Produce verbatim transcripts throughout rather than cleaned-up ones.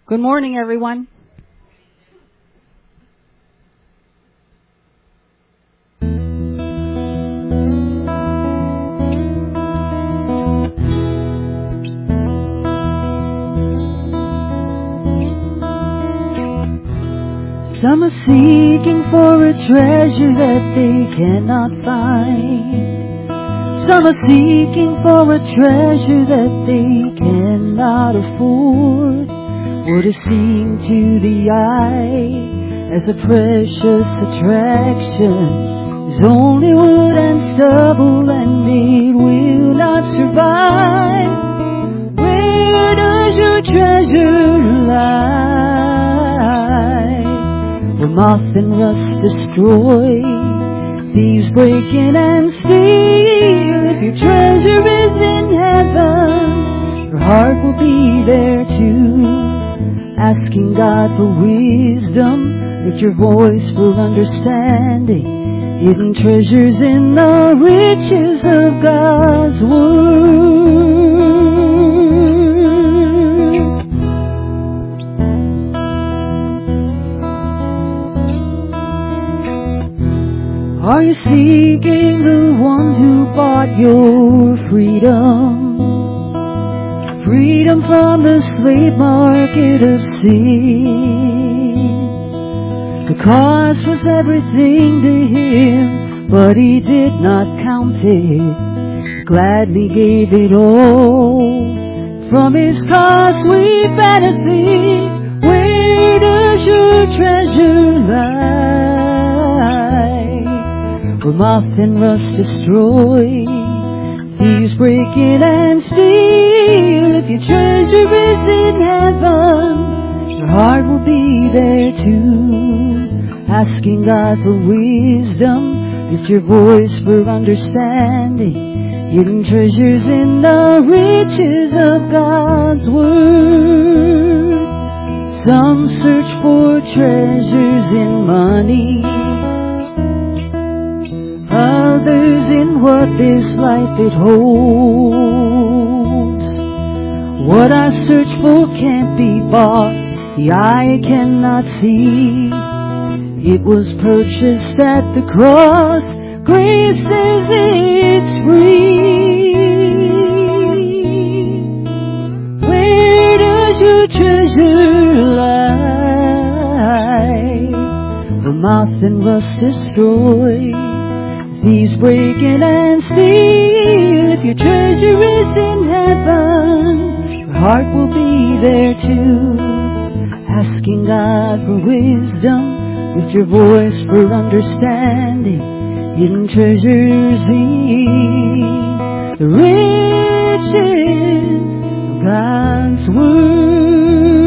Good morning, everyone. Some are seeking for a treasure that they cannot find. Some are seeking for a treasure that they cannot afford. What is seen to the eye as a precious attraction is only wood and stubble, and it will not survive. Where does your treasure lie? Where moth and rust destroy, thieves break in and steal. If your treasure is in heaven, your heart will be there too. Asking God for wisdom, lift your voice for understanding. Hidden treasures in the riches of God's Word. Are you seeking the one who bought your freedom? Freedom from the slave market of sin. The cost was everything to him, but he did not count it. Gladly gave it all. From his cost we benefit. Where does your treasure lie? Where moth and rust destroy, thieves break in and steal. If your treasure is in heaven, your heart will be there too. Asking God for wisdom, lift your voice for understanding. Hidden treasures in the riches of God's Word. Some search for treasures in money, others in what this life it holds. What I search for can't be bought, the eye cannot see. It was purchased at the cross, grace says it's free. Where does your treasure lie? The moth and rust destroy, thieves break in and steal. If your treasure is in heaven, your heart will be there too. Asking God for wisdom, with your voice for understanding. Hidden treasures in the riches of God's Word.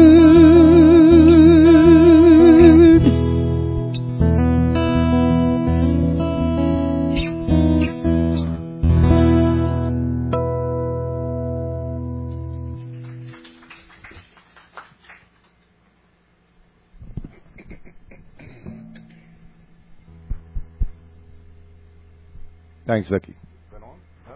Thanks, Vicki. Is that on? No.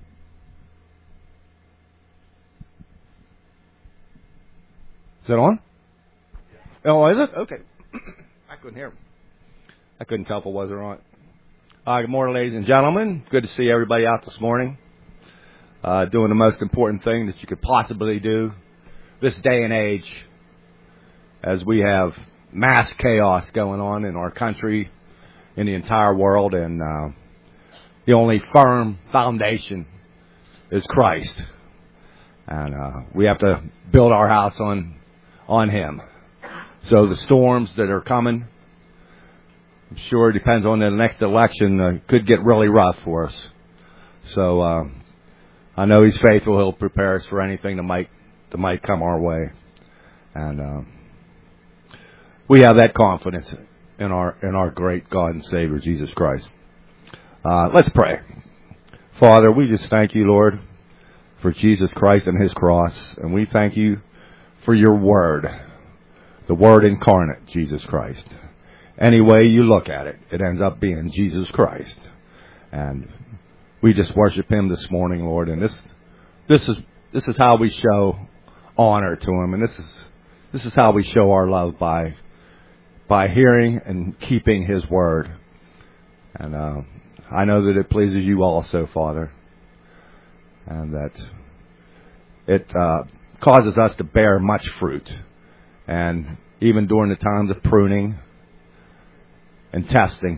Is that on? Oh, is it? Okay. I couldn't hear. I couldn't tell if it was or not. Uh, good morning, ladies and gentlemen. Good to see everybody out this morning. Uh, doing the most important thing that you could possibly do this day and age, as we have mass chaos going on in our country, in the entire world, and uh, the only firm foundation is Christ. And uh, we have to build our house on on Him. So the storms that are coming, I'm sure it depends on the next election, uh, could get really rough for us. So uh, I know He's faithful. He'll prepare us for anything that might that might come our way. And uh, we have that confidence in our in our great God and Savior, Jesus Christ. Uh, let's pray. Father, we just thank you, Lord, for Jesus Christ and His cross. And we thank you for your word, the word incarnate, Jesus Christ. Any way you look at it, it ends up being Jesus Christ. And we just worship Him this morning, Lord. And this this is this is how we show honor to Him. And this is This is how we show our love, by by hearing and keeping His word. And uh, I know that it pleases you also, Father, and that it uh, causes us to bear much fruit. And even during the times of pruning and testing,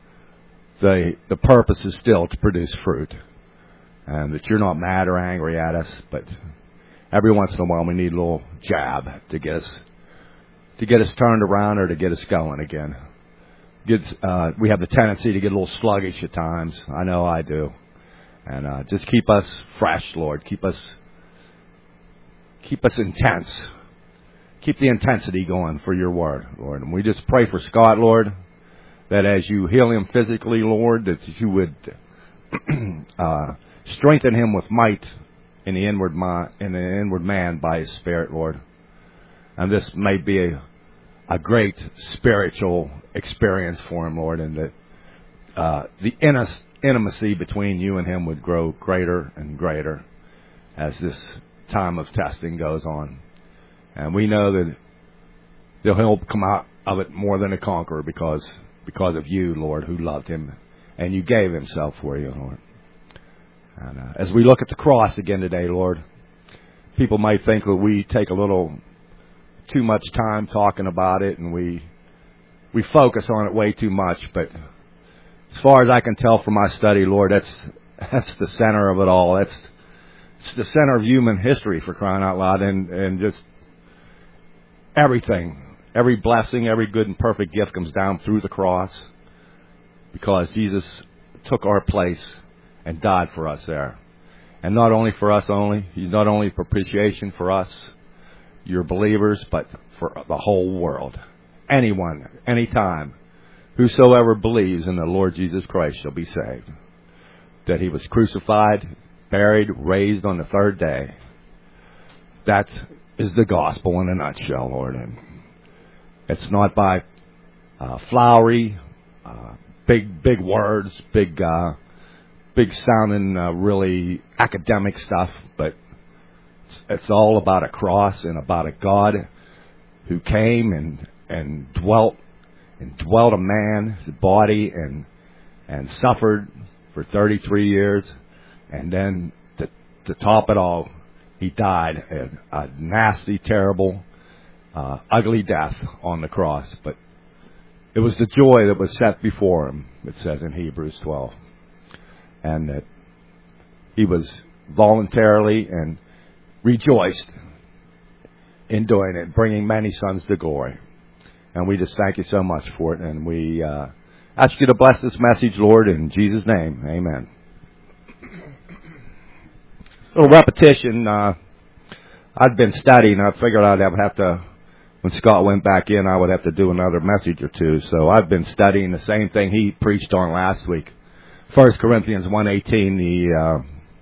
the the purpose is still to produce fruit. And that you're not mad or angry at us, but every once in a while we need a little jab to get us to get us turned around or to get us going again. Get, uh, we have the tendency to get a little sluggish at times. I know I do. And uh, just keep us fresh, Lord. Keep us keep us intense. Keep the intensity going for your word, Lord. And we just pray for Scott, Lord, that as you heal him physically, Lord, that you would uh, strengthen him with might in the inward mind, in the inward man by His Spirit, Lord. And this may be a, a great spiritual experience for him, Lord, and that uh, the intimacy between you and him would grow greater and greater as this time of testing goes on. And we know that he'll come out of it more than a conqueror because because of you, Lord, who loved him and you gave Himself for you, Lord. And uh, as we look at the cross again today, Lord, people might think that we take a little too much time talking about it and we we focus on it way too much. But as far as I can tell from my study, Lord, that's that's the center of it all. That's it's the center of human history, for crying out loud, and, and just everything, every blessing, every good and perfect gift comes down through the cross because Jesus took our place and died for us there. And not only for us only, He's not only propitiation for us, your believers, but for the whole world. Anyone, anytime, whosoever believes in the Lord Jesus Christ shall be saved. That He was crucified, buried, raised on the third day. That is the gospel in a nutshell, Lord. And it's not by uh, flowery, uh, big, big words, big, uh, big sounding, uh, really academic stuff, but it's, it's all about a cross and about a God who came and and dwelt and dwelt a man's body and and suffered for thirty-three years, and then to to top it all, He died a, a nasty, terrible, uh, ugly death on the cross. But it was the joy that was set before Him, it says in Hebrews twelve. And that He was voluntarily and rejoiced in doing it, bringing many sons to glory. And we just thank you so much for it. And we uh, ask you to bless this message, Lord, in Jesus' name. Amen. A little repetition. Uh, I'd been studying. I figured I'd have to, when Scott went back in, I would have to do another message or two. So I've been studying the same thing he preached on last week. First Corinthians one eighteen, the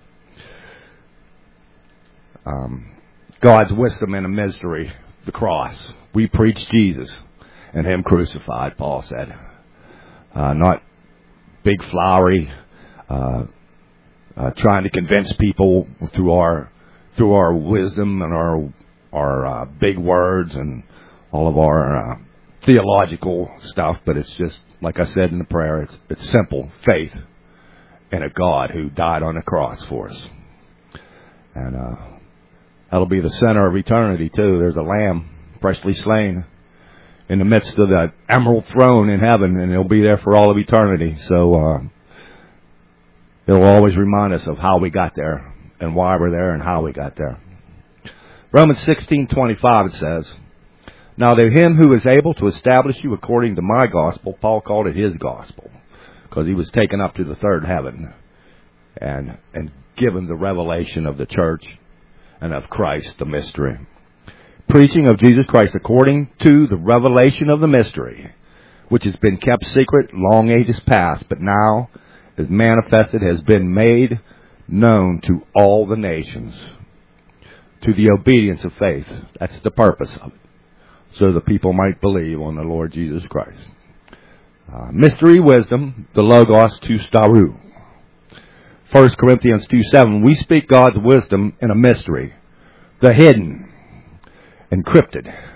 uh, um, God's wisdom in a mystery, the cross. We preach Jesus and Him crucified, Paul said. Uh, not big, flowery, uh, uh, trying to convince people through our through our wisdom and our our uh, big words and all of our uh, theological stuff. But it's just, like I said in the prayer, it's it's simple faith in a God who died on the cross for us. And uh, that'll be the center of eternity, too. There's a lamb freshly slain in the midst of that emerald throne in heaven, and it'll be there for all of eternity. So uh, it'll always remind us of how we got there and why we're there and how we got there. Romans sixteen twenty-five, it says, "Now to Him who is able to establish you according to my gospel," Paul called it his gospel, because he was taken up to the third heaven and and given the revelation of the church and of Christ, the mystery. "Preaching of Jesus Christ according to the revelation of the mystery, which has been kept secret long ages past, but now is manifested, has been made known to all the nations, to the obedience of faith." That's the purpose of it. So the people might believe on the Lord Jesus Christ. Uh, mystery wisdom, the Logos to Staru. First Corinthians two seven, "We speak God's wisdom in a mystery, the hidden, encrypted,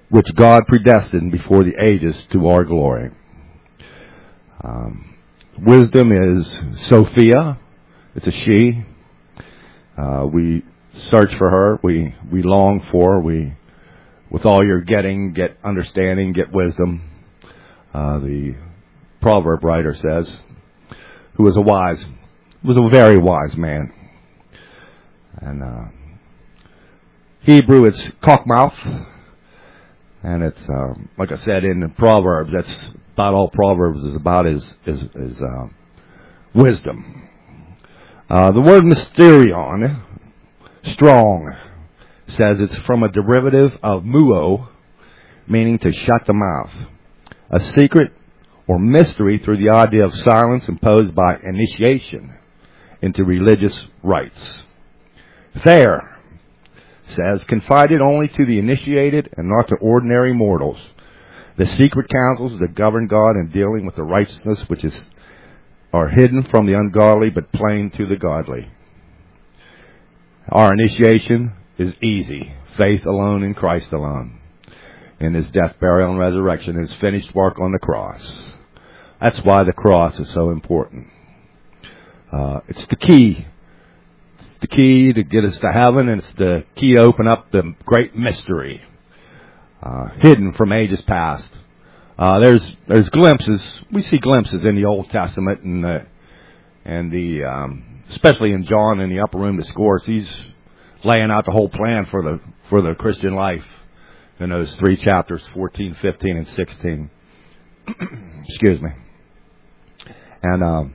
which God predestined before the ages to our glory. Um, wisdom is Sophia. It's a she. Uh, we search for her. We, we long for her. We, with all your getting, get understanding, get wisdom. Uh, the proverb writer says, who was a wise, was a very wise man. And, uh, Hebrew, it's cockmouth. And it's, um, like I said, in the Proverbs, that's about all Proverbs is about is, is, is, uh, wisdom. Uh, the word mysterion, strong, says it's from a derivative of muo, meaning to shut the mouth. A secret or mystery through the idea of silence imposed by initiation into religious rites. Fair says, confided only to the initiated and not to ordinary mortals. The secret counsels that govern God in dealing with the righteousness which is are hidden from the ungodly but plain to the godly. Our initiation is easy. Faith alone in Christ alone. In His death, burial, and resurrection, His finished work on the cross. That's why the cross is so important. Uh, it's the key. It's the key to get us to heaven, and it's the key to open up the great mystery uh, hidden from ages past. Uh, there's there's glimpses. We see glimpses in the Old Testament, and the and the um, especially in John in the upper room discourse. He's laying out the whole plan for the for the Christian life in those three chapters, fourteen, fifteen, and sixteen. Excuse me. And um,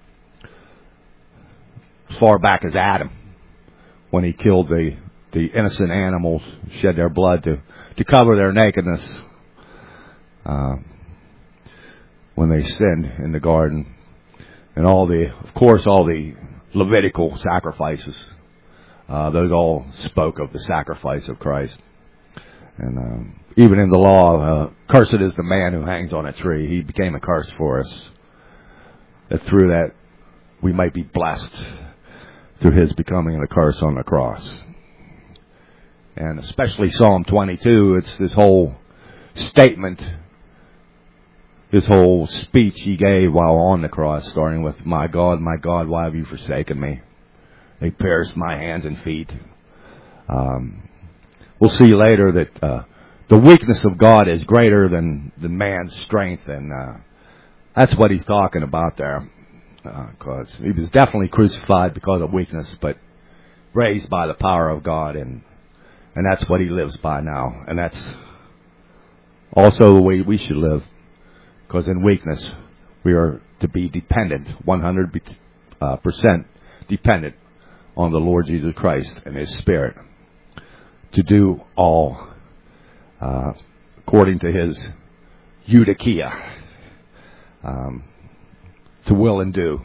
as far back as Adam, when he killed the the innocent animals, shed their blood to to cover their nakedness. Uh, when they sinned in the garden, and all the, of course, all the Levitical sacrifices, uh, those all spoke of the sacrifice of Christ. And um, even in the law, uh, cursed is the man who hangs on a tree. He became a curse for us. That through that we might be blessed through His becoming a curse on the cross. And especially Psalm twenty-two, it's this whole statement. This whole speech He gave while on the cross, starting with, my God, my God, why have you forsaken me? They pierced my hands and feet. Um, we'll see later that uh, the weakness of God is greater than, than man's strength, and uh, that's what He's talking about there. Because uh, He was definitely crucified because of weakness, but raised by the power of God, and and that's what He lives by now. And that's also the way we should live. Because in weakness, we are to be dependent, one hundred percent dependent on the Lord Jesus Christ and His Spirit to do all uh, according to His eudokia, um, to will and do.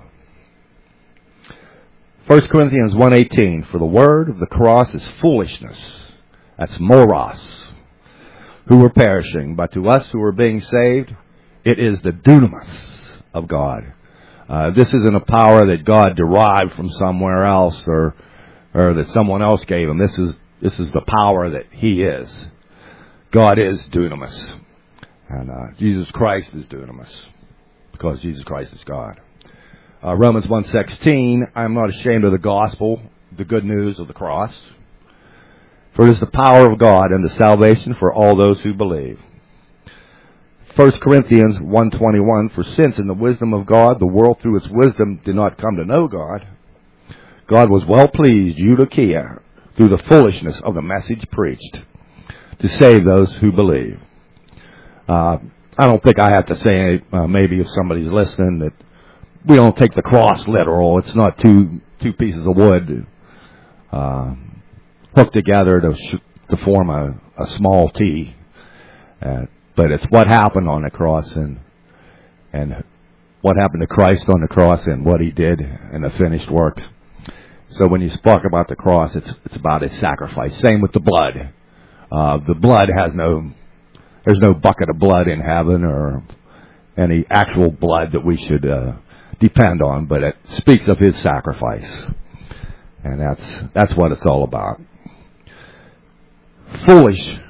First Corinthians one eighteen, for the word of the cross is foolishness. That's moros, who are perishing, but to us who are being saved, it is the dunamis of God. Uh, this isn't a power that God derived from somewhere else, or or that someone else gave Him. This is this is the power that He is. God is dunamis, and uh, Jesus Christ is dunamis, because Jesus Christ is God. Uh, Romans one sixteen, I am not ashamed of the gospel, the good news of the cross, for it is the power of God and the salvation for all those who believe. First Corinthians one twenty-one, for since in the wisdom of God, the world through its wisdom did not come to know God, God was well pleased, eudokia, through the foolishness of the message preached, to save those who believe. Uh, I don't think I have to say, uh, maybe if somebody's listening, that we don't take the cross literal. It's not two two pieces of wood uh, hooked together to sh- to form a, a small T. Uh, But it's what happened on the cross, and and what happened to Christ on the cross, and what He did in the finished work. So when you spoke about the cross, it's it's about His sacrifice. Same with the blood. Uh, the blood has no, there's no bucket of blood in heaven or any actual blood that we should uh, depend on, but it speaks of His sacrifice, and that's that's what it's all about. Foolish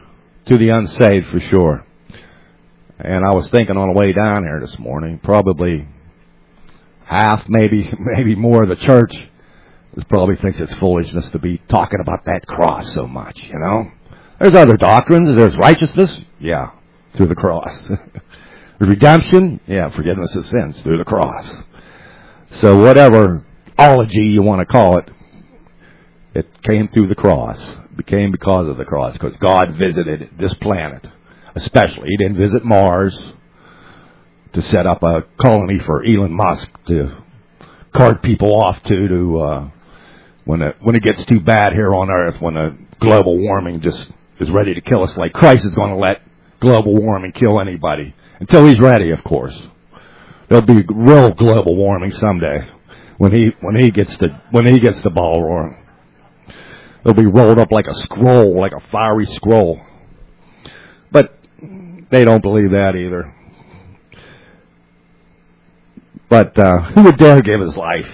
to the unsaved for sure. And I was thinking on the way down here this morning, probably half, maybe maybe more of the church probably thinks it's foolishness to be talking about that cross so much, you know. There's other doctrines. There's righteousness, yeah, through the cross. Redemption, yeah, forgiveness of sins through the cross. So whatever ology you want to call it, it came through the cross. It became because of the cross, because God visited this planet. Especially, He didn't visit Mars to set up a colony for Elon Musk to cart people off to, to uh, when it, when it gets too bad here on Earth, when the global warming just is ready to kill us, like Christ is going to let global warming kill anybody. Until He's ready, of course. There'll be real global warming someday when he when he gets the when he gets the ball rolling. It'll be rolled up like a scroll, like a fiery scroll. But they don't believe that either. But uh, who would dare give his life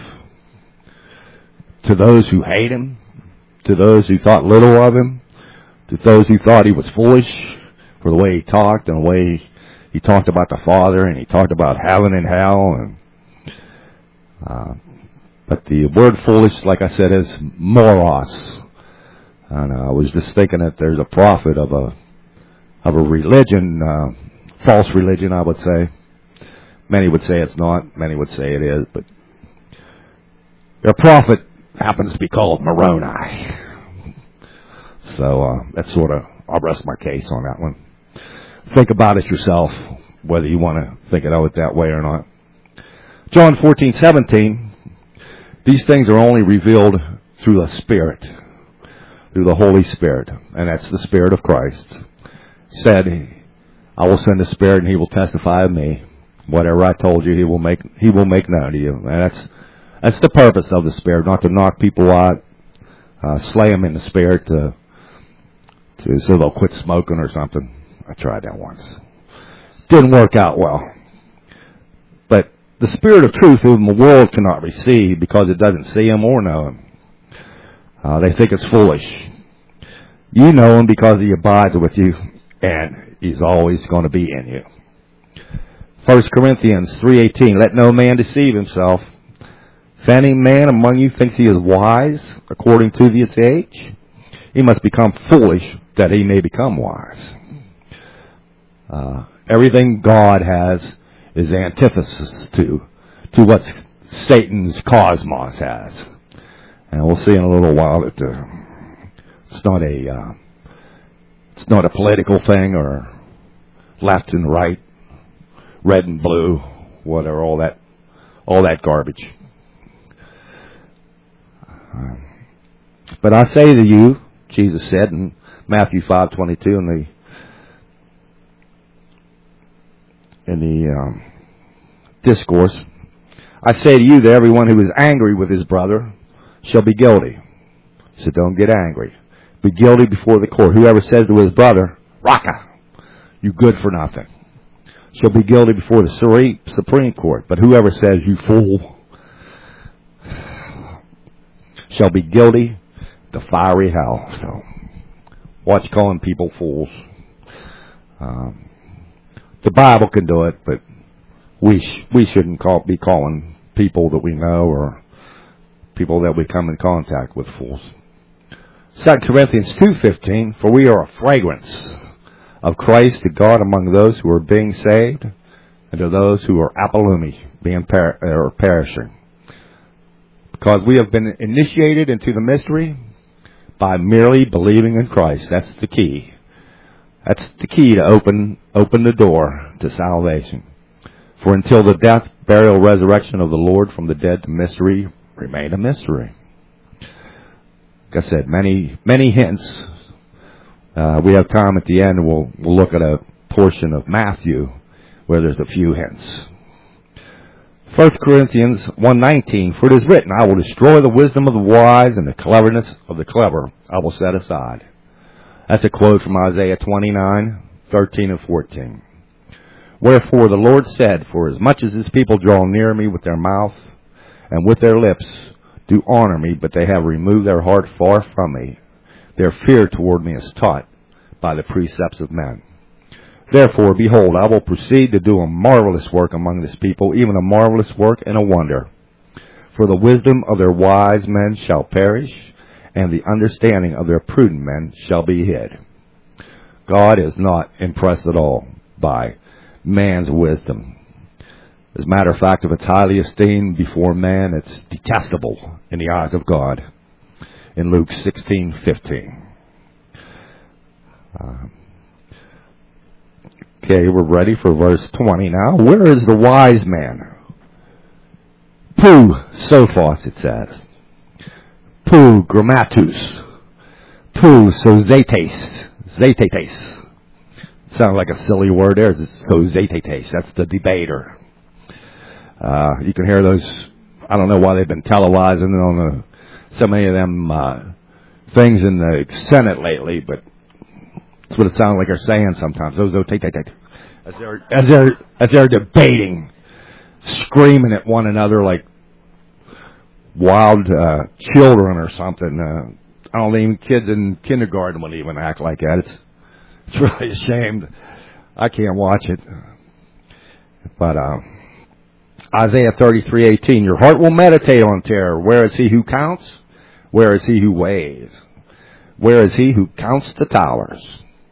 to those who hate Him, to those who thought little of Him, to those who thought He was foolish for the way He talked and the way He, he talked about the Father, and He talked about heaven and hell. And uh, but the word foolish, like I said, is moros. And uh, I was just thinking that there's a prophet of a of a religion, uh, false religion, I would say. Many would say it's not. Many would say it is. But their prophet happens to be called Moroni. So uh, that's sort of, I'll rest my case on that one. Think about it yourself, whether you want to think of it that way or not. John fourteen seventeen, these things are only revealed through the Spirit, through the Holy Spirit, and that's the Spirit of Christ. Said, I will send the Spirit and He will testify of me. Whatever I told you, He will make He will make known to you. And that's that's the purpose of the Spirit, not to knock people out, uh, slay them in the Spirit, to, to so they'll quit smoking or something. I tried that once. Didn't work out well. But the Spirit of truth, whom the world cannot receive because it doesn't see Him or know Him. Uh, they think it's foolish. You know Him because He abides with you, and He's always going to be in you. First Corinthians three eighteen, let no man deceive himself. If any man among you thinks he is wise according to this age, he must become foolish that he may become wise. Uh, everything God has is antithesis to to what Satan's cosmos has. And we'll see in a little while that uh, it's not a uh, it's not a political thing or left and right, red and blue, whatever, all that all that garbage. Uh, but I say to you, Jesus said in Matthew five twenty-two in the in the um, discourse, I say to you that everyone who is angry with his brother shall be guilty. So don't get angry. Be guilty before the court. Whoever says to his brother, Raka, you good for nothing, shall be guilty before the Supreme Court. But whoever says, you fool, shall be guilty the fiery hell. So watch calling people fools. Um, the Bible can do it, but we sh- we shouldn't call, be calling people that we know or people that we come in contact with fools. Second Corinthians two fifteen, for we are a fragrance of Christ to God among those who are being saved and to those who are apolumi, being per- or perishing. Because we have been initiated into the mystery by merely believing in Christ. That's the key. That's the key to open open the door to salvation. For until the death, burial, resurrection of the Lord from the dead, the mystery remained a mystery. Like I said, many many hints. Uh, we have time at the end, and we'll, we'll look at a portion of Matthew where there's a few hints. First Corinthians one nineteen, for it is written, I will destroy the wisdom of the wise, and the cleverness of the clever I will set aside. That's a quote from Isaiah twenty-nine, thirteen and fourteen. Wherefore the Lord said, for as much as his people draw near me with their mouth and with their lips do honor me, but they have removed their heart far from me, their fear toward me is taught, by the precepts of men. Therefore, behold, I will proceed to do a marvelous work among this people, even a marvelous work and a wonder. For the wisdom of their wise men shall perish, and the understanding of their prudent men shall be hid. God is not impressed at all by man's wisdom. As a matter of fact, if it's highly esteemed before man, it's detestable in the eyes of God. In Luke sixteen fifteen. Uh, okay, we're ready for verse twenty now. Where is the wise man? Pu sophos, it says. Pu grammatus. Pu sozetes. Zetetes. Sounds like a silly word there. It's sozetetes. That's the debater. Uh, you can hear those. I don't know why they've been televising on the, so many of them uh, things in the Senate lately, but that's what it sounds like they're saying sometimes. Those as they're as they're as they're debating, screaming at one another like wild uh, children or something. Uh, I don't think even kids in kindergarten would even act like that. It's it's really a shame. I can't watch it, but. Uh, Isaiah thirty-three eighteen, your heart will meditate on terror. Where is he who counts? Where is he who weighs? Where is he who counts the towers?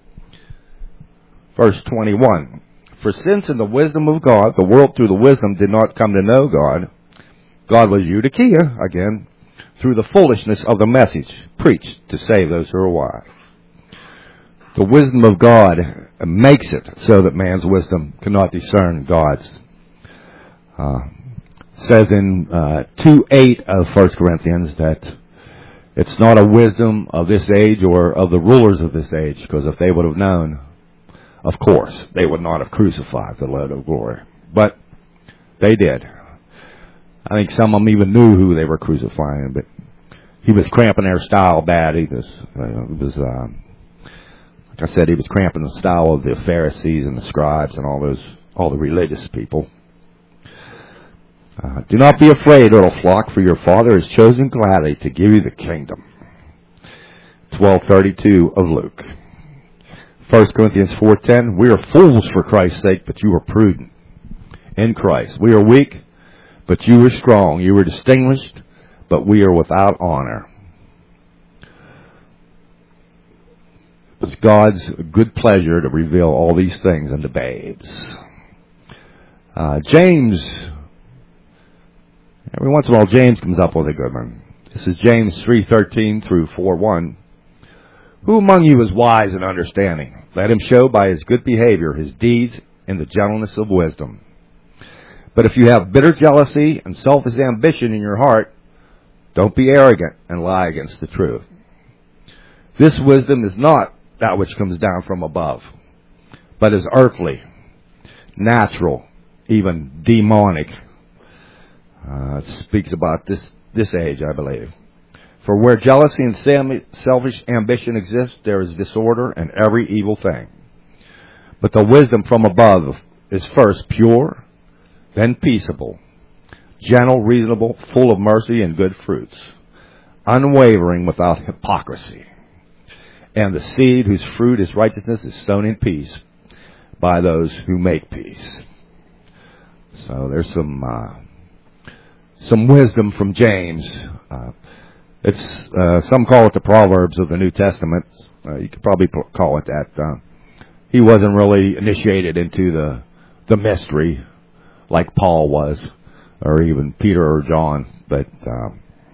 Verse twenty-one, for since in the wisdom of God, the world through the wisdom did not come to know God, God was Eudokia, again, through the foolishness of the message preached to save those who are wise. The wisdom of God makes it so that man's wisdom cannot discern God's. Uh, says in uh, two eight of First Corinthians that it's not a wisdom of this age or of the rulers of this age, because if they would have known, of course, they would not have crucified the Lord of glory. But they did. I think some of them even knew who they were crucifying, but he was cramping their style bad. He was, uh, was uh, like I said, he was cramping the style of the Pharisees and the scribes and all those, all the religious people. Uh, do not be afraid, little flock, for your Father has chosen gladly to give you the kingdom. twelve thirty-two of Luke. First Corinthians four ten, we are fools for Christ's sake, but you are prudent in Christ. We are weak, but you are strong. You are distinguished, but we are without honor. It's God's good pleasure to reveal all these things unto babes. Uh, James... Every once in a while, James comes up with a good one. This is James three thirteen through four one. Who among you is wise and understanding? Let him show by his good behavior his deeds in the gentleness of wisdom. But if you have bitter jealousy and selfish ambition in your heart, don't be arrogant and lie against the truth. This wisdom is not that which comes down from above, but is earthly, natural, even demonic. Uh, it speaks about this, this age, I believe. For where jealousy and selfish ambition exist, there is disorder and every evil thing. But the wisdom from above is first pure, then peaceable, gentle, reasonable, full of mercy and good fruits, unwavering, without hypocrisy. And the seed whose fruit is righteousness is sown in peace by those who make peace. So there's some... Uh, Some wisdom from James. Uh, it's uh, some call it the Proverbs of the New Testament. Uh, you could probably call it that. Uh, he wasn't really initiated into the the mystery like Paul was, or even Peter or John, but uh,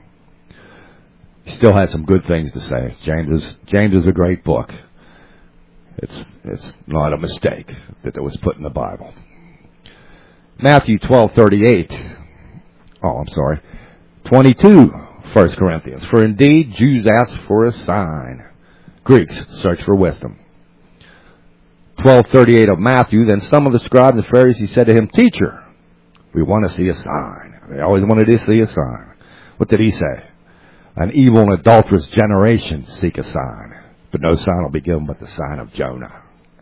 he still had some good things to say. James is James is a great book. It's it's not a mistake that it was put in the Bible. Matthew twelve thirty-eight. Oh, I'm sorry. twenty-two, First Corinthians. For indeed, Jews ask for a sign. Greeks search for wisdom. twelve thirty-eight of Matthew. Then some of the scribes and Pharisees said to him, Teacher, we want to see a sign. They always wanted to see a sign. What did he say? An evil and adulterous generation seek a sign, but no sign will be given but the sign of Jonah.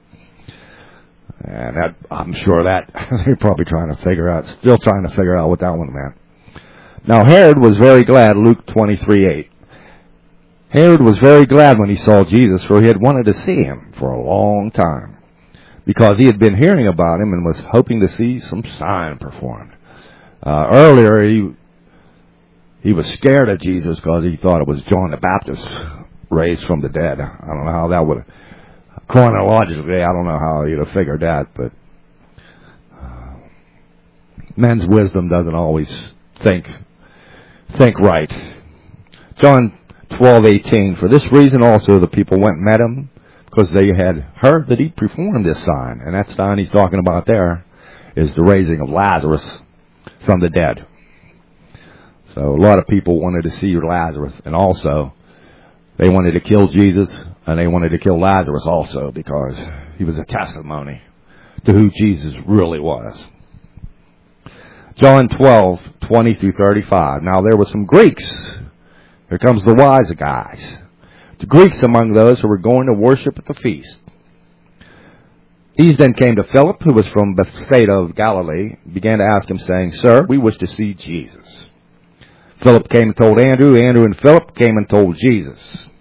And that, I'm sure that they're probably trying to figure out, still trying to figure out what that one meant. Now Herod was very glad, Luke twenty-three eight. Herod was very glad when he saw Jesus, for he had wanted to see him for a long time, because he had been hearing about him and was hoping to see some sign performed. Uh, earlier, he he was scared of Jesus because he thought it was John the Baptist raised from the dead. I don't know how that would, chronologically, I don't know how you'd have figured that, but uh, men's wisdom doesn't always think think right. John twelve eighteen. For this reason also the people went and met him, because they had heard that he performed this sign. And that sign he's talking about there is the raising of Lazarus from the dead. So a lot of people wanted to see Lazarus, and also they wanted to kill Jesus, and they wanted to kill Lazarus also, because he was a testimony to who Jesus really was. John twelve twenty through thirty-five. Now there were some Greeks. Here comes the wise guys. The Greeks among those who were going to worship at the feast. These then came to Philip, who was from Bethsaida of Galilee, began to ask him, saying, Sir, we wish to see Jesus. Philip came and told Andrew. Andrew and Philip came and told Jesus.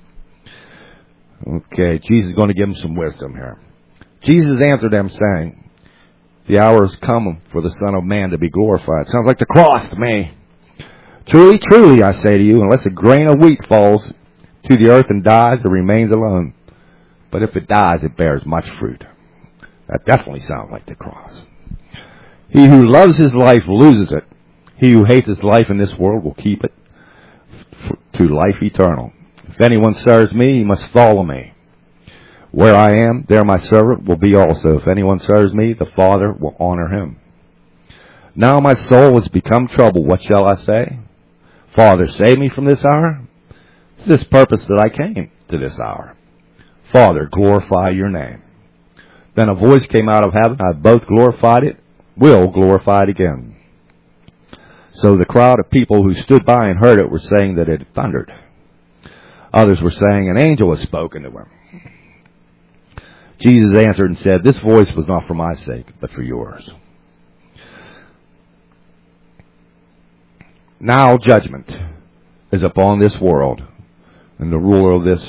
Okay, Jesus is going to give them some wisdom here. Jesus answered them, saying, the hour is come for the Son of Man to be glorified. Sounds like the cross to me. Truly, truly, I say to you, unless a grain of wheat falls to the earth and dies, it remains alone. But if it dies, it bears much fruit. That definitely sounds like the cross. He who loves his life loses it. He who hates his life in this world will keep it to life eternal. If anyone serves me, he must follow me. Where I am, there my servant will be also. If anyone serves me, the Father will honor him. Now my soul has become troubled. What shall I say? Father, save me from this hour. It's this purpose that I came to this hour. Father, glorify your name. Then a voice came out of heaven. I both glorified it, will glorify it again. So the crowd of people who stood by and heard it were saying that it had thundered. Others were saying an angel has spoken to him. Jesus answered and said, this voice was not for my sake, but for yours. Now judgment is upon this world, and the ruler of this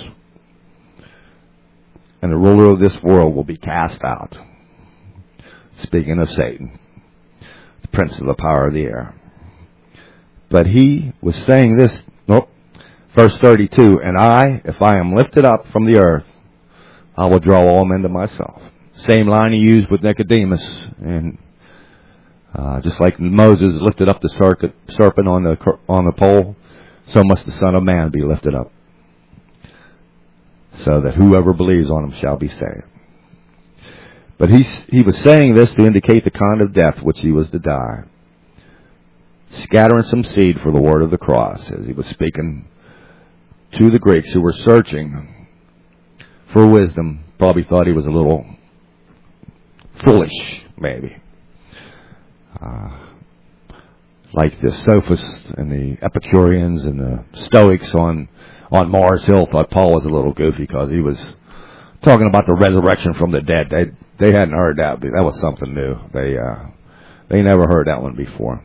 and the ruler of this world will be cast out. Speaking of Satan, the prince of the power of the air. But he was saying this, nope, verse thirty-two, and I, if I am lifted up from the earth, I will draw all men to myself. Same line he used with Nicodemus, and uh, just like Moses lifted up the serpent on the on the pole, so must the Son of Man be lifted up, so that whoever believes on him shall be saved. But he he was saying this to indicate the kind of death which he was to die, scattering some seed for the word of the cross, as he was speaking to the Greeks who were searching for wisdom. Probably thought he was a little foolish, maybe. Uh, like the sophists and the Epicureans and the Stoics on on Mars Hill thought Paul was a little goofy because he was talking about the resurrection from the dead. They they hadn't heard that. That was something new. They uh, they never heard that one before.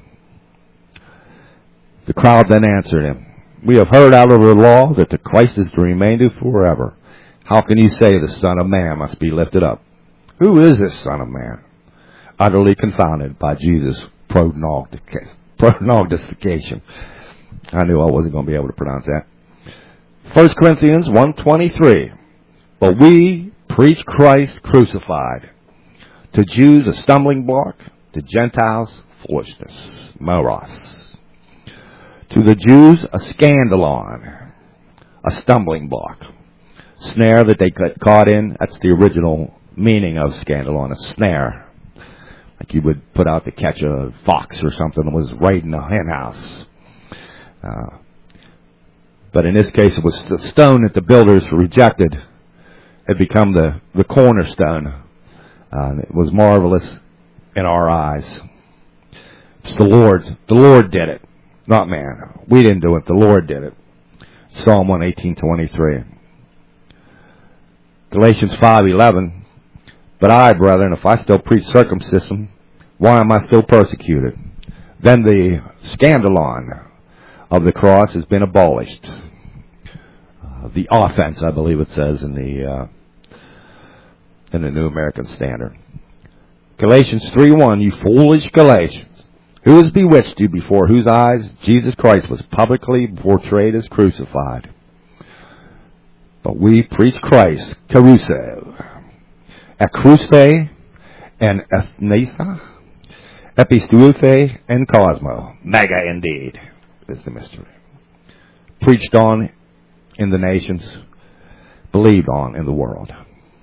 The crowd then answered him, we have heard out of the law that the Christ is to remain to forever. How can you say the Son of Man must be lifted up? Who is this Son of Man? Utterly confounded by Jesus' prognostication. I knew I wasn't going to be able to pronounce that. First Corinthians one twenty-three. But we preach Christ crucified. To Jews a stumbling block, to Gentiles foolishness. Moros. To the Jews a scandalon, a stumbling block. Snare that they got caught in. That's the original meaning of scandalon, a snare. Like you would put out to catch a fox or something that was raiding a hen house. Uh, but in this case, it was the stone that the builders rejected had become the, the cornerstone. Uh, it was marvelous in our eyes. It's the Lord's. The Lord did it, not man. We didn't do it. The Lord did it. Psalm one eighteen twenty-three. Galatians five eleven. But I, brethren, if I still preach circumcision, why am I still persecuted? Then the scandalon of the cross has been abolished. uh, the offense, I believe it says in the uh, in the New American Standard. Galatians three one, you foolish Galatians, who has bewitched you, before whose eyes Jesus Christ was publicly portrayed as crucified? But we preach Christ, caruso, acruste, and ethnesa, epistufe, and cosmo. Mega indeed is the mystery. Preached on in the nations, believed on in the world.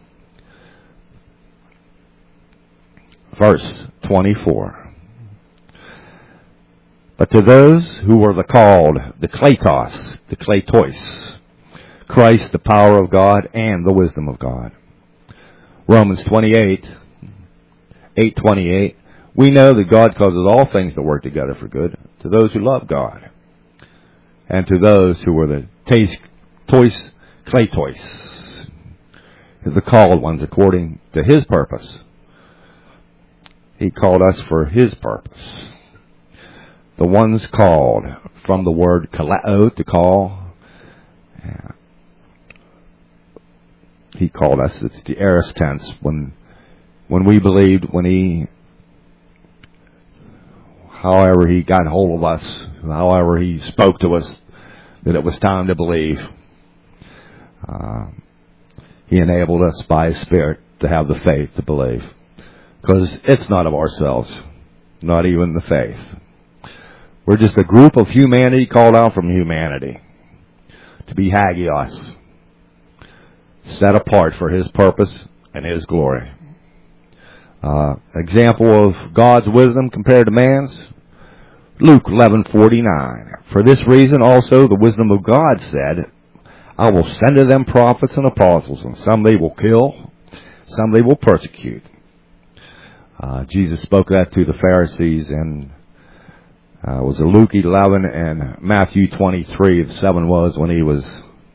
Verse twenty-four. But to those who were the called, the kletos, the kletois, Christ, the power of God and the wisdom of God. Romans twenty-eight, eight twenty-eight. We know that God causes all things to work together for good to those who love God, and to those who were the tais, tois, kletois, the called ones according to His purpose. He called us for His purpose. The ones called, from the word kaleo, to call. Yeah. He called us. It's the aorist tense. When, when we believed, when He, however He got hold of us, however He spoke to us, that it was time to believe. Uh, he enabled us by His Spirit to have the faith to believe. Because it's not of ourselves, not even the faith. We're just a group of humanity called out from humanity to be hagios, set apart for His purpose and His glory. Uh, example of God's wisdom compared to man's, Luke eleven forty-nine. For this reason also the wisdom of God said, I will send to them prophets and apostles, and some they will kill, some they will persecute. Uh, Jesus spoke that to the Pharisees in uh, was it Luke eleven and Matthew twenty-three. The seven was when He was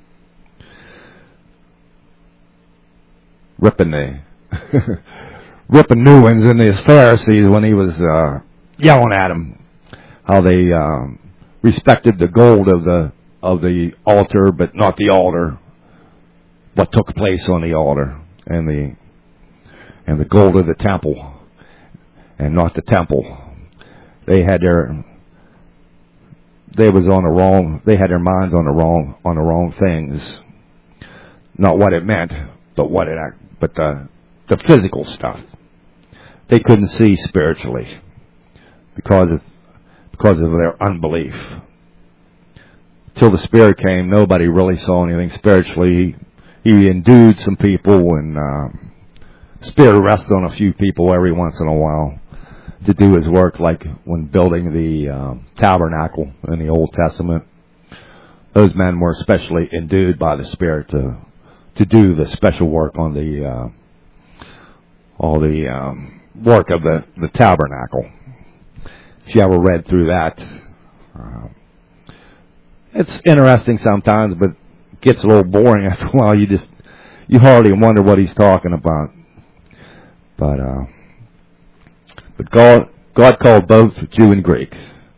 ripping the ripping new ones in His Pharisees when He was uh, yelling at them how they um, respected the gold of the of the altar, but not the altar. What took place on the altar, and the and the gold of the temple. And not the temple. They had their, they was on the wrong, they had their minds on the wrong, on the wrong things. Not what it meant, but what it, but the, the physical stuff. They couldn't see spiritually because of, because of their unbelief. Till the Spirit came, nobody really saw anything spiritually. He, he endued some people, and uh, Spirit rested on a few people every once in a while to do His work, like when building the uh, tabernacle in the Old Testament. Those men were especially endued by the Spirit to to do the special work on the uh, all the um, work of the, the tabernacle. If you ever read through that, uh, it's interesting sometimes, but it gets a little boring after a while. You just you hardly wonder what he's talking about. But uh, but God God called both Jew and Greek.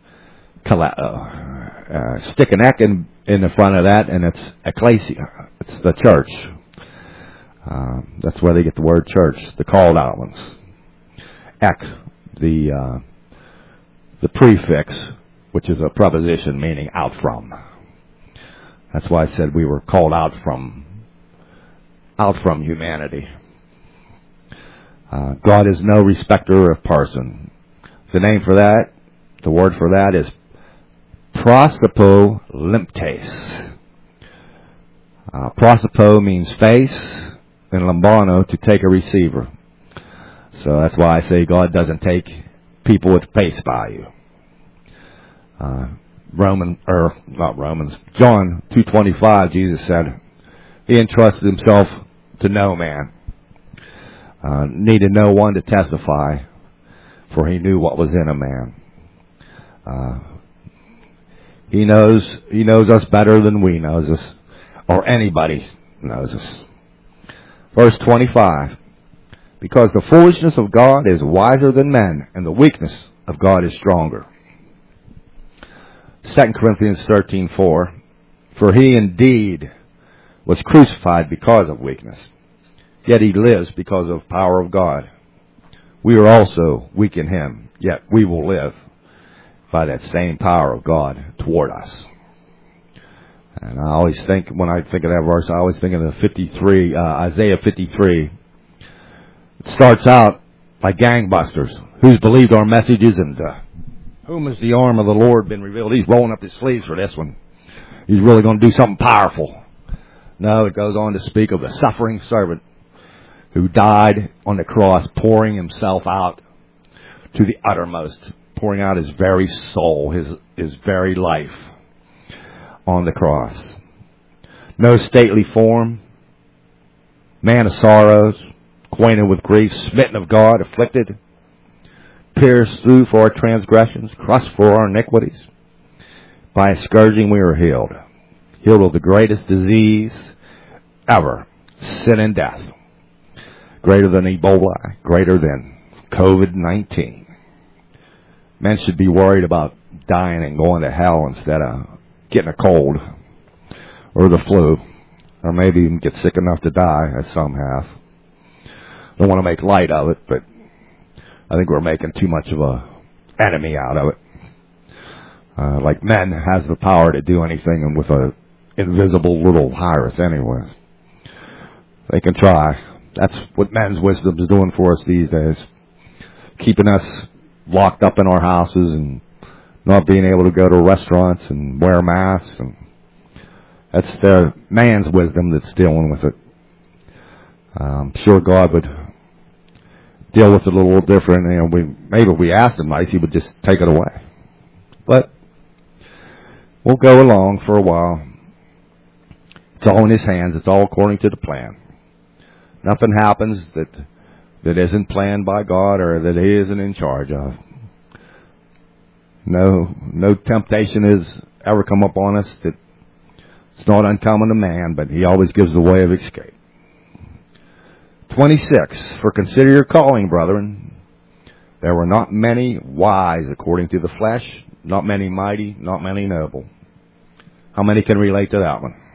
Kaleo. Uh, stick an ek in, in the front of that, and it's ecclesia. It's the church. Uh, that's where they get the word church, the called out ones. Ek, the uh, the prefix, which is a preposition meaning out from. That's why I said we were called out from out from humanity. Uh, God is no respecter of person. The name for that, the word for that is prosopolimptes. Uh, prosopo means face, and lambano to take a receiver. So that's why I say God doesn't take people with face value. Uh, Roman, or not Romans, John two twenty-five, Jesus said, He entrusted Himself to no man. Uh, needed no one to testify, for He knew what was in a man. Uh, he knows He knows us better than we knows us, or anybody knows us. Verse twenty-five. Because the foolishness of God is wiser than men, and the weakness of God is stronger. Second Corinthians thirteen four. For He indeed was crucified because of weakness. Yet he lives because of the power of God. We are also weak in him, yet we will live by that same power of God toward us. And I always think, when I think of that verse, I always think of the fifty-three, uh, Isaiah fifty-three. It starts out like gangbusters. Who's believed our messages, and uh, whom has the arm of the Lord been revealed? He's rolling up his sleeves for this one. He's really going to do something powerful. No, it goes on to speak of the suffering servant who died on the cross, pouring himself out to the uttermost, pouring out his very soul, his, his very life on the cross. No stately form, man of sorrows, acquainted with grief, smitten of God, afflicted, pierced through for our transgressions, crushed for our iniquities. By a scourging we are healed. Healed of the greatest disease ever, sin and death. Greater than Ebola, greater than COVID nineteen. Men should be worried about dying and going to hell instead of getting a cold or the flu, or maybe even get sick enough to die, as some have. Don't want to make light of it, but I think we're making too much of a enemy out of it. Uh, like men has the power to do anything, and with a invisible little virus anyways. They can try. That's what men's wisdom is doing for us these days. Keeping us locked up in our houses and not being able to go to restaurants and wear masks. And that's the man's wisdom that's dealing with it. I'm sure God would deal with it a little different. You know, we, maybe if we asked him nice, he would just take it away. But we'll go along for a while. It's all in his hands. It's all according to the plan. Nothing happens that that isn't planned by God or that he isn't in charge of. No, no temptation has ever come upon us that it's not uncommon to man, but he always gives the way of escape. twenty-six, for consider your calling, brethren. There were not many wise according to the flesh, not many mighty, not many noble. How many can relate to that one?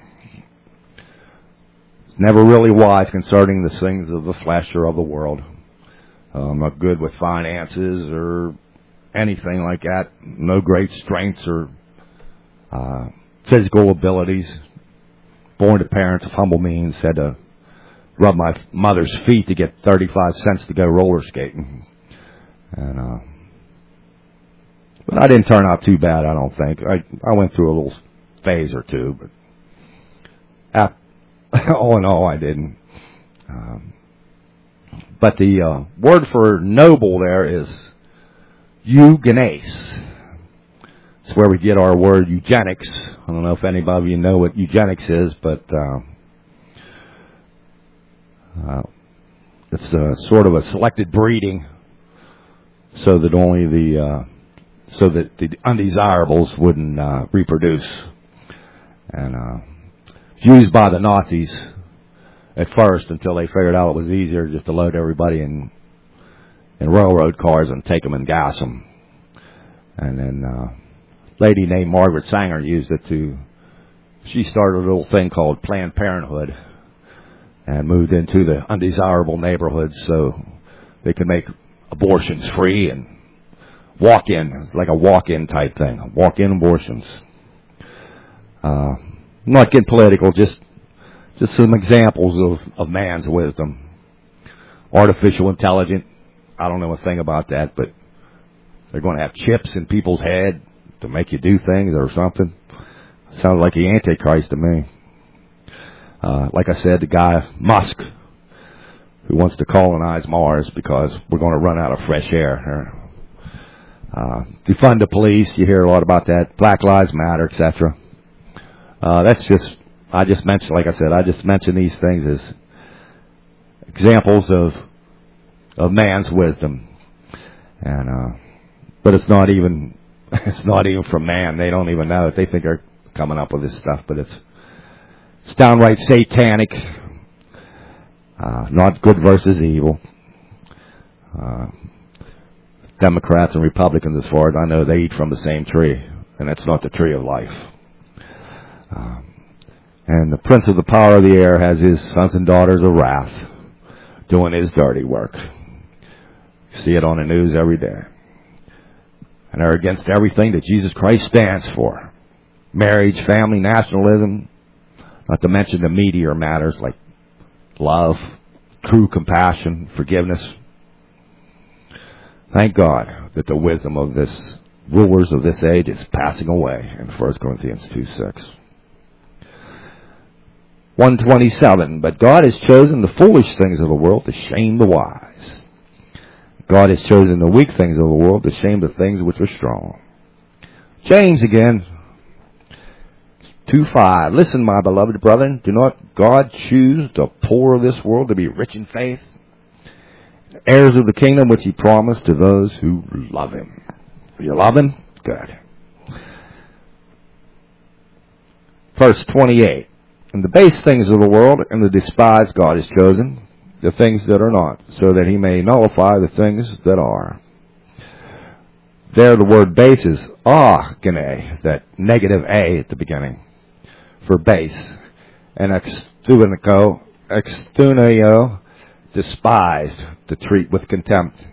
Never really wise concerning the things of the flesh or of the world. Um, not good with finances or anything like that. No great strengths or uh, physical abilities. Born to parents of humble means. Had to rub my mother's feet to get thirty-five cents to go roller skating. And uh, but I didn't turn out too bad, I don't think. I I went through a little phase or two, but after, all in all, I didn't. Um, but the uh, word for noble there is eugenes. It's where we get our word eugenics. I don't know if anybody of you know what eugenics is, but uh, uh, it's a, sort of a selected breeding, so that only the uh, so that the undesirables wouldn't uh, reproduce. And uh, used by the Nazis at first until they figured out it was easier just to load everybody in in railroad cars and take them and gas them. And then uh, a lady named Margaret Sanger used it to, she started a little thing called Planned Parenthood and moved into the undesirable neighborhoods so they could make abortions free and walk in. It's like a walk-in type thing, walk-in abortions. Uh, I'm not getting political, just just some examples of, of man's wisdom. Artificial intelligence, I don't know a thing about that, but they're going to have chips in people's head to make you do things or something. Sounds like the Antichrist to me. Uh, like I said, the guy, Musk, who wants to colonize Mars because we're going to run out of fresh air. Uh, defund the police, you hear a lot about that. Black Lives Matter, et cetera. Uh, that's just, I just mentioned, like I said, I just mentioned these things as examples of of man's wisdom. And, uh, but it's not even, it's not even from man. They don't even know it. They think they're coming up with this stuff, but it's, it's downright satanic. Uh, not good versus evil. Uh, Democrats and Republicans, as far as I know, they eat from the same tree, and that's not the tree of life. Um, And the prince of the power of the air has his sons and daughters of wrath doing his dirty work. You see it on the news every day. And they're against everything that Jesus Christ stands for. Marriage, family, nationalism, not to mention the meatier matters like love, true compassion, forgiveness. Thank God that the wisdom of this rulers of this age is passing away in First Corinthians two six. one twenty-seven, but God has chosen the foolish things of the world to shame the wise. God has chosen the weak things of the world to shame the things which are strong. James again, two five. Listen, my beloved brethren, do not God choose the poor of this world to be rich in faith, heirs of the kingdom which he promised to those who love him. Do you love him? Good. Verse twenty-eight. And the base things of the world and the despised God has chosen, the things that are not, so that he may nullify the things that are. There the word base is ah, gene, that negative A at the beginning, for base. And extunio, extunio, despised, to treat with contempt.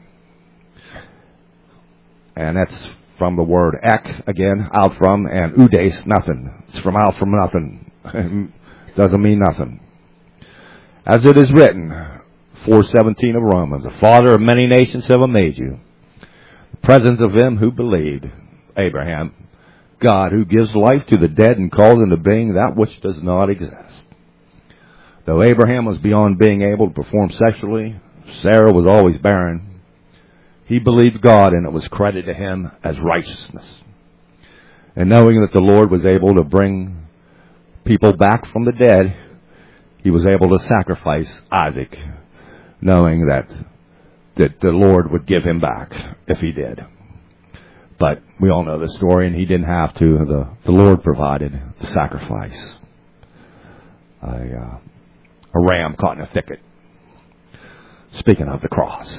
And that's from the word ek, again, out from, and udes, nothing. It's from out from nothing. Doesn't mean nothing. As it is written, four seventeen of Romans, the father of many nations have I made you, the presence of him who believed, Abraham, God who gives life to the dead and calls into being that which does not exist. Though Abraham was beyond being able to perform sexually, Sarah was always barren, he believed God and it was credited to him as righteousness. And knowing that the Lord was able to bring people back from the dead, he was able to sacrifice Isaac, knowing that, that the Lord would give him back if he did. But we all know the story, and he didn't have to. The, the Lord provided the sacrifice. A, uh, a ram caught in a thicket. Speaking of the cross.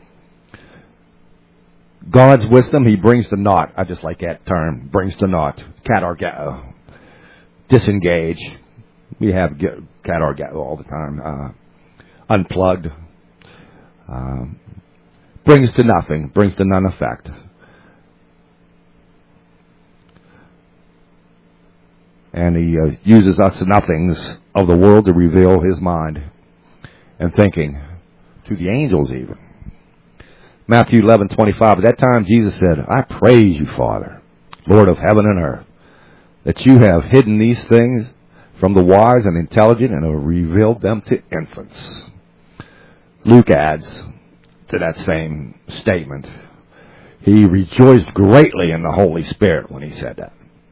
God's wisdom, he brings to naught. I just like that term, brings to naught. Katargeo. Disengage. We have katargeo all the time. Uh, unplugged. Um, brings to nothing. Brings to none effect. And he uh, uses us nothings of the world to reveal his mind and thinking to the angels even. Matthew eleven twenty-five. At that time Jesus said, I praise you, Father, Lord of heaven and earth, that you have hidden these things from the wise and intelligent and have revealed them to infants. Luke adds to that same statement, he rejoiced greatly in the Holy Spirit when he said that.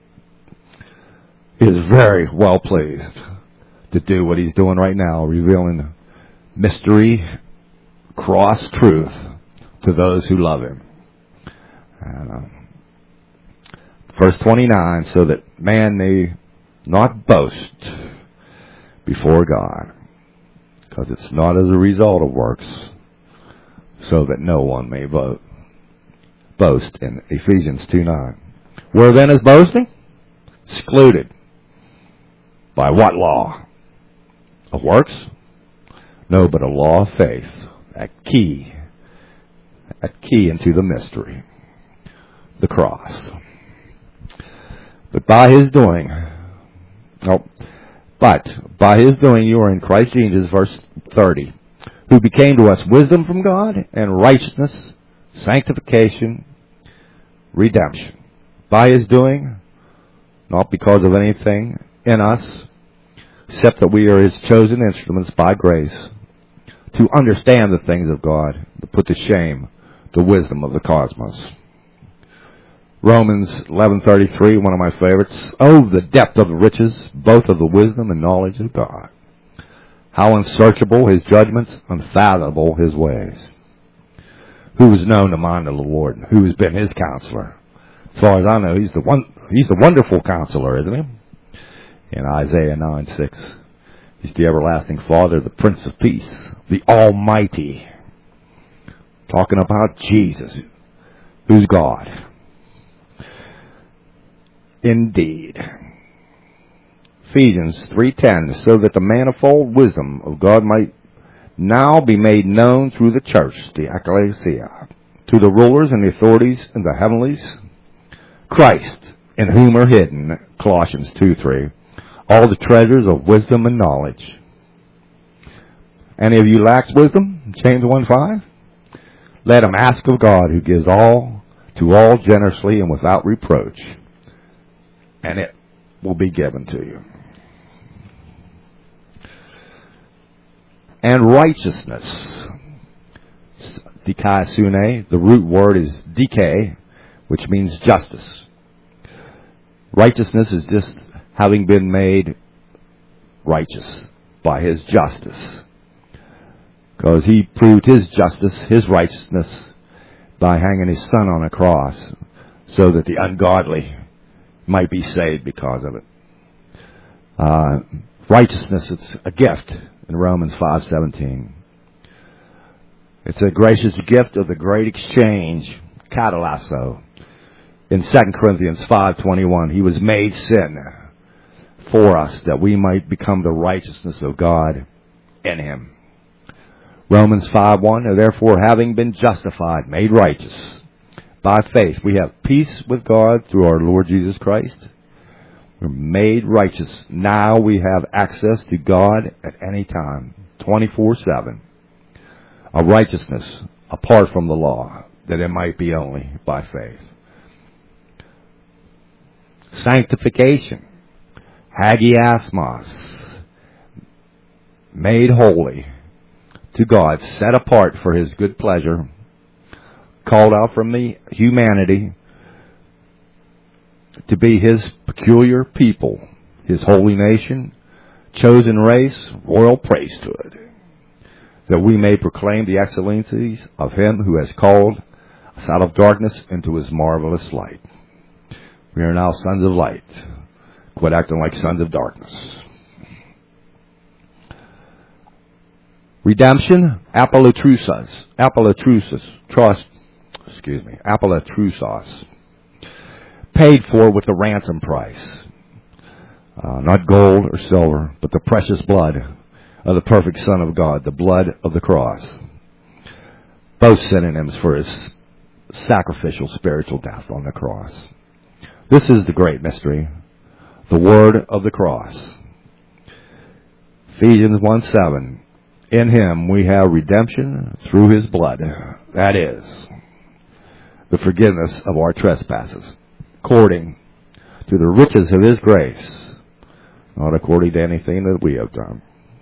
He is very well pleased to do what he's doing right now, revealing mystery, cross truth to those who love him. Uh, verse twenty-nine, so that man may not boast before God, because it's not as a result of works, so that no one may bo- boast in Ephesians two nine. Where then is boasting? Excluded. By what law? Of works? No, but a law of faith. That key. That key into the mystery. The cross. But by his doing, oh, but by his doing you are in Christ Jesus, verse thirty, who became to us wisdom from God and righteousness, sanctification, redemption. By his doing, not because of anything in us, except that we are his chosen instruments by grace to understand the things of God, to put to shame the wisdom of the cosmos. Romans eleven thirty-three, one of my favorites. Oh, the depth of the riches, both of the wisdom and knowledge of God. How unsearchable his judgments, unfathomable his ways. Who has known the mind of the Lord? Who has been his counselor? As far as I know, he's the one. He's the wonderful counselor, isn't he? In Isaiah nine six, he's the everlasting Father, the Prince of Peace, the Almighty. Talking about Jesus, who's God. Indeed. Ephesians three ten, so that the manifold wisdom of God might now be made known through the church, the ecclesia, to the rulers and the authorities in the heavenlies, Christ, in whom are hidden, Colossians two three, all the treasures of wisdom and knowledge. Any of you lacks wisdom? James one five. Let him ask of God, who gives all to all generously and without reproach, and it will be given to you. And righteousness. Dikaisune, the root word is dike, which means justice. Righteousness is just having been made righteous by his justice. Because he proved his justice, his righteousness, by hanging his son on a cross, so that the ungodly might be saved because of it. Uh, righteousness, it's a gift in Romans five seventeen. It's a gracious gift of the great exchange, katalasso. In Second Corinthians five twenty-one, he was made sin for us, that we might become the righteousness of God in him. Romans five one, therefore, having been justified, made righteous by faith, we have peace with God through our Lord Jesus Christ. We're made righteous. Now we have access to God at any time, twenty-four seven. A righteousness apart from the law, that it might be only by faith. Sanctification, hagiasmos, made holy to God, set apart for his good pleasure, called out from the humanity to be his peculiar people, his holy nation, chosen race, royal priesthood, that we may proclaim the excellencies of him who has called us out of darkness into his marvelous light. We are now sons of light. Quit acting like sons of darkness. Redemption, apollotrusas, apollotrusas, trust, excuse me, apollotrusas, paid for with the ransom price. Uh, not gold or silver, but the precious blood of the perfect Son of God, the blood of the cross. Both synonyms for his sacrificial spiritual death on the cross. This is the great mystery, the word of the cross. Ephesians one seven. In him we have redemption through his blood. That is, the forgiveness of our trespasses, according to the riches of his grace, not according to anything that we have done.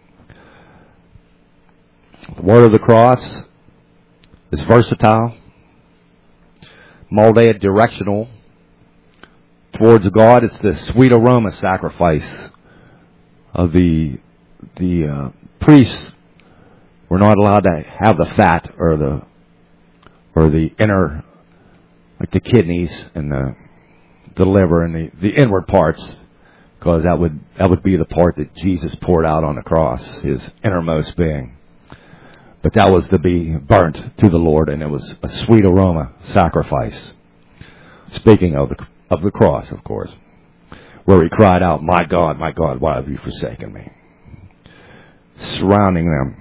The word of the cross is versatile, multi-directional. Towards God, it's the sweet aroma sacrifice of the the uh, priests. We're not allowed to have the fat or the or the inner, like the kidneys and the the liver and the, the inward parts, because that would that would be the part that Jesus poured out on the cross, his innermost being. But that was to be burnt to the Lord, and it was a sweet aroma sacrifice. Speaking of the of the cross, of course, where he cried out, "My God, my God, why have you forsaken me?" Surrounding them,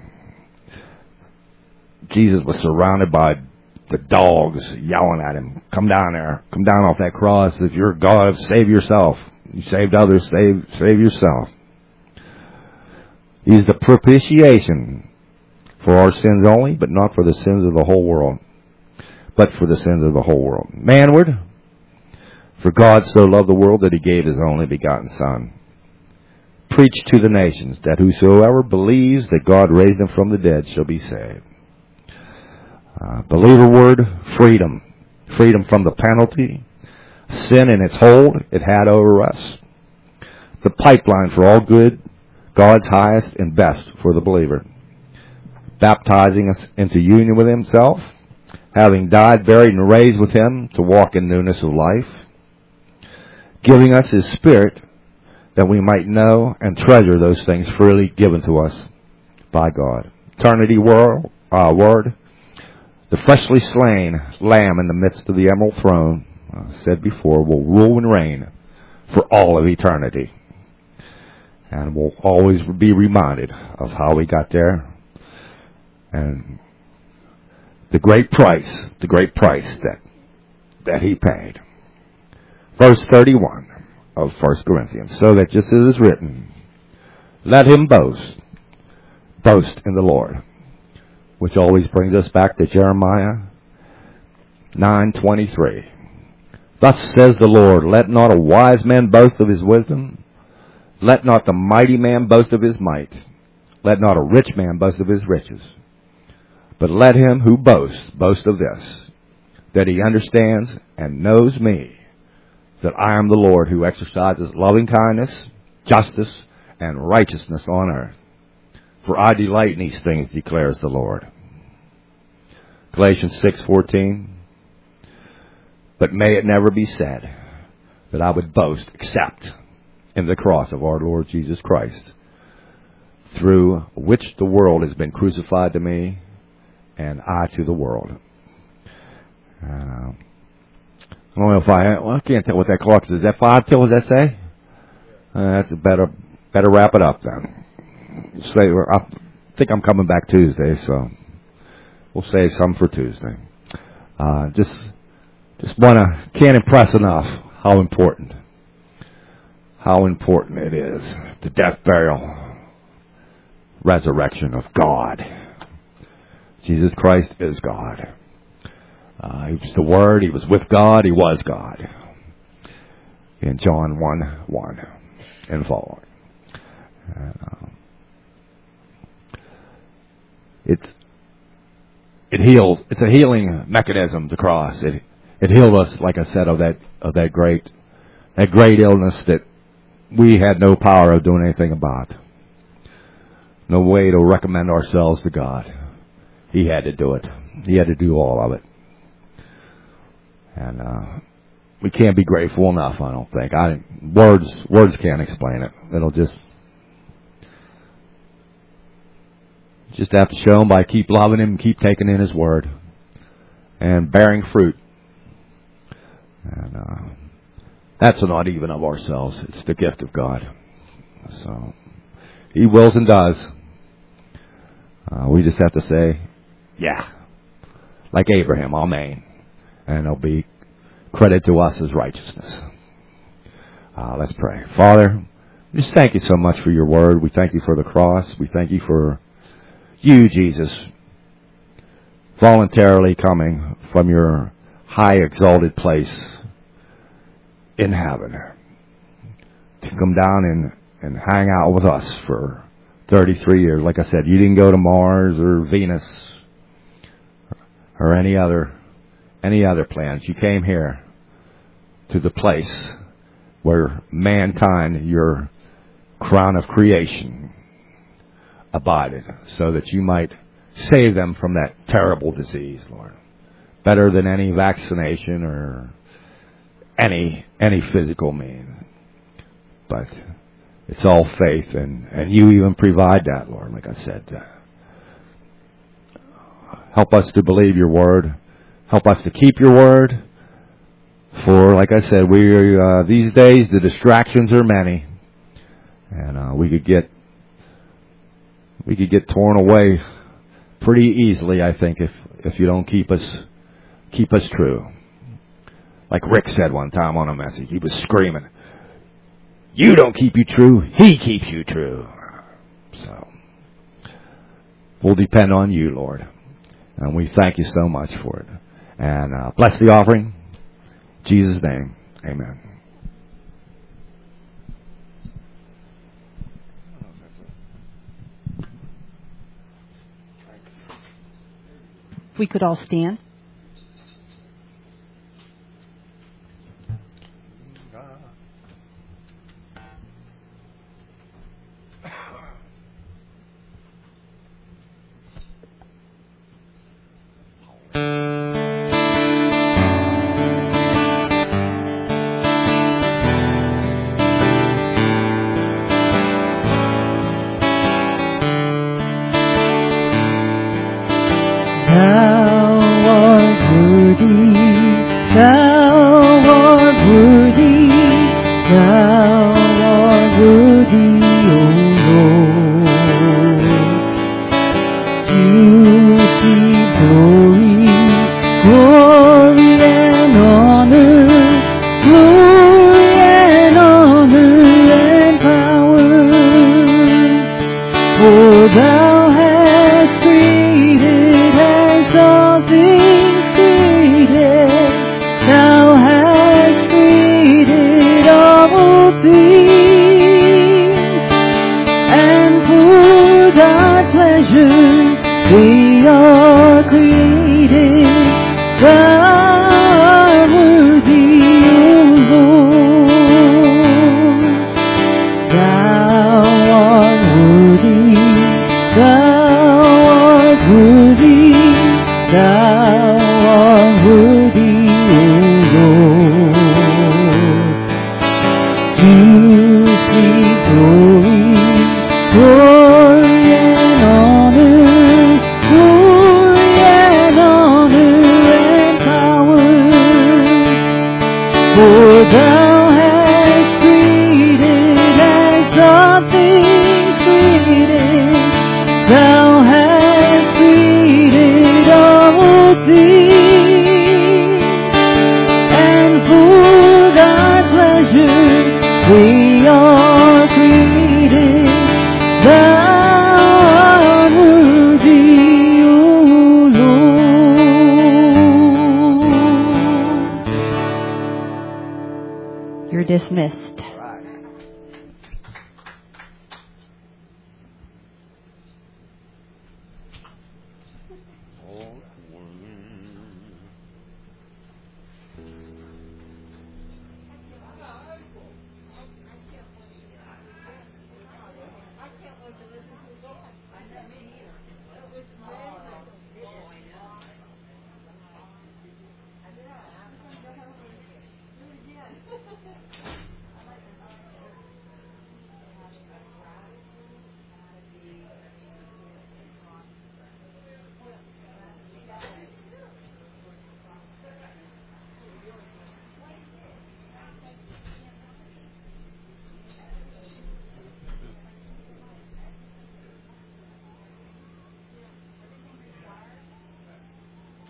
Jesus was surrounded by the dogs yelling at him, "Come down there, come down off that cross. If you're God, save yourself. You saved others, save save yourself." He's the propitiation for our sins only, but not for the sins of the whole world, but for the sins of the whole world. Manward, for God so loved the world that he gave his only begotten Son. Preach to the nations that whosoever believes that God raised him from the dead shall be saved. Uh, believer word, freedom. Freedom from the penalty, sin and its hold it had over us. The pipeline for all good, God's highest and best for the believer. Baptizing us into union with himself, having died, buried, and raised with him to walk in newness of life. Giving us his Spirit that we might know and treasure those things freely given to us by God. Eternity world, uh, word. The freshly slain Lamb in the midst of the emerald throne, uh, said before, will rule and reign for all of eternity. And we'll always be reminded of how we got there and the great price, the great price that that he paid. Verse thirty-one of First Corinthians. So that just as it is written, let him boast, boast in the Lord. Which always brings us back to Jeremiah nine twenty-three. Thus says the Lord, let not a wise man boast of his wisdom. Let not the mighty man boast of his might. Let not a rich man boast of his riches. But let him who boasts boast of this, that he understands and knows me, that I am the Lord who exercises loving kindness, justice, and righteousness on earth. For I delight in these things, declares the Lord. Galatians six fourteen. But may it never be said that I would boast except in the cross of our Lord Jesus Christ, through which the world has been crucified to me, and I to the world. Uh, I don't know if I, well, I can't tell what that clock says. Is that five till, does that say? Uh, that's a better, better wrap it up then. Say, I think I'm coming back Tuesday, so we'll save some for Tuesday. Uh, just, just wanna, can't impress enough how important, how important it is, the death, burial, resurrection of God. Jesus Christ is God. Uh, he was the Word. He was with God. He was God. In John one one and following. Uh, it's it heals. It's a healing mechanism. The cross. It it healed us, like I said, of that of that great that great illness that we had no power of doing anything about. No way to recommend ourselves to God. He had to do it. He had to do all of it. And uh, we can't be grateful enough, I don't think. I words words can't explain it. It'll just just have to show him by keep loving him, keep taking in his word, and bearing fruit. And uh, that's not even of ourselves. It's the gift of God. So he wills and does. Uh, we just have to say, yeah, like Abraham, amen. And it'll be credit to us as righteousness. Uh, let's pray. Father, just thank you so much for your word. We thank you for the cross. We thank you for you, Jesus, voluntarily coming from your high exalted place in heaven to come down and, and hang out with us for thirty-three years. Like I said, you didn't go to Mars or Venus or any other any other plans. You came here to the place where mankind, your crown of creation, abided, so that you might save them from that terrible disease, Lord. Better than any vaccination or any any physical means. But it's all faith, and, and you even provide that, Lord, like I said. Uh, help us to believe your word. Help us to keep your word. For, like I said, we uh, these days the distractions are many, and uh, we could get we could get torn away pretty easily, I think, if if you don't keep us keep us true. Like Rick said one time on a message, he was screaming, "You don't keep you true; He keeps you true." So we'll depend on you, Lord, and we thank you so much for it. And uh, bless the offering. In Jesus' name, amen. If we could all stand. Thou art worthy, O receive glory, glory and honor, glory and honor and power. For thou hast created as all things created, thou hast created all things, and for thy pleasure they are created. Thou art worthy, O Lord. Thou art worthy. Thou art worthy. Thou art worthy, O Lord. To receive glory, glory and honor, glory and honor and power. For thou hast created as all things created, thou hast created all things, and for thy pleasure they are created. Thou art worthy, O Lord. You're dismissed. All right.